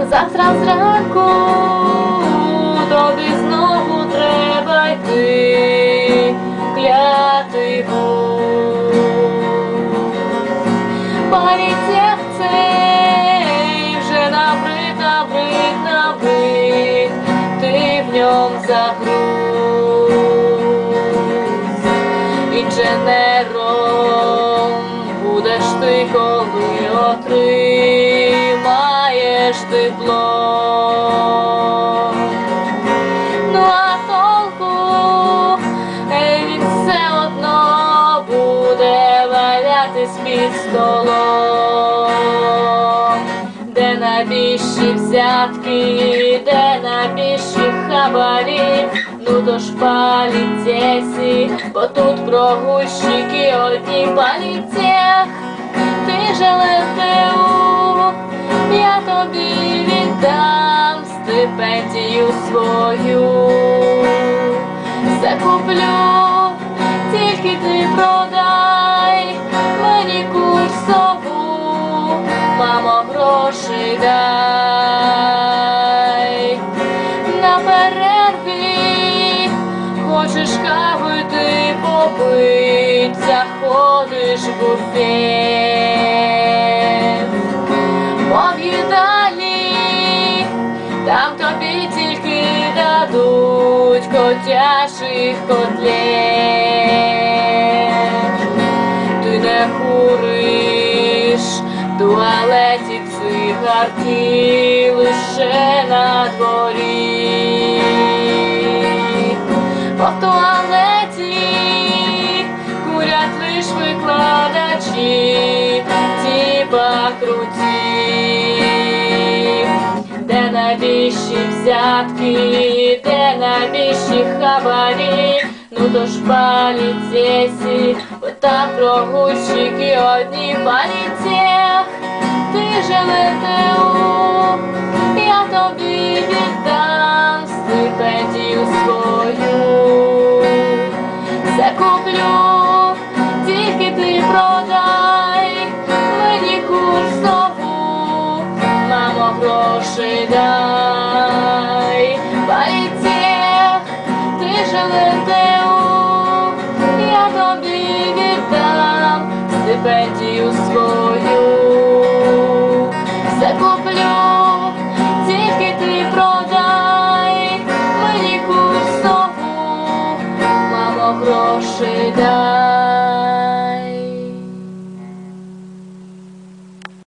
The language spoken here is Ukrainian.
завтра зранку тобі знову треба йти, клятий гусь. Полетів цей вже набрид, ти в ньом загруз. Інженером будеш ти, коли отримаєш диплом. Ну а толку він все одно буде валятись під столом. Де набіжчі взятки, де набіжчі хабарі, ну то ж поліцейські, бо тут прогульщики одні. Політех, ти же ЛТУ, я тобі віддам стипендію свою. Закуплю, тільки ти продай мені курсову, мамо, гроші дай. На перерві хочеш кави ти попить, заходиш в буфет. В їдальні там тобі тільки дадуть котячих котлет. Ти не куриш в туалеті цигарки, лише на дворі. Бо в туалеті курять лиш викладачі, типа круті. Де найбільші взятки, де найбільші хабарі, ну то ж поліцейські, бо там прогульщики одні. Політех, ти же ЛТУ, я тобі віддам стипендію свою. Закуплю, тільки ти продай мені курсову, мамо, гроші дай. Політех, ти же ЛТУ, я тобі віддам стипендію.